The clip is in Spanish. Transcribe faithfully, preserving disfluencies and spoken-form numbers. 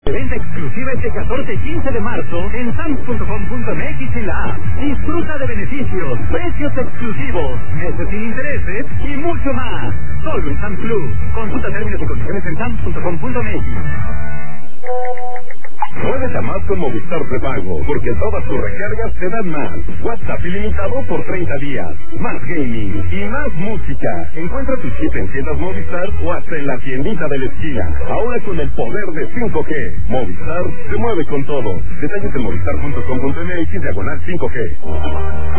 Venta exclusiva este catorce y quince de marzo en Sams punto com punto m x y la app. Disfruta de beneficios, precios exclusivos, meses sin intereses y mucho más. Solo en Sams Club. Consulta términos y condiciones en Sams punto com punto m x. Juegues a más con Movistar Prepago, porque todas tus recargas te dan más. WhatsApp ilimitado por treinta días, más gaming y más música. Encuentra tus chip en tiendas Movistar o hasta en la tiendita de la esquina. Ahora con el poder de cinco G. Movistar se mueve con todo. Detalles en movistar punto com punto m x diagonal cinco G.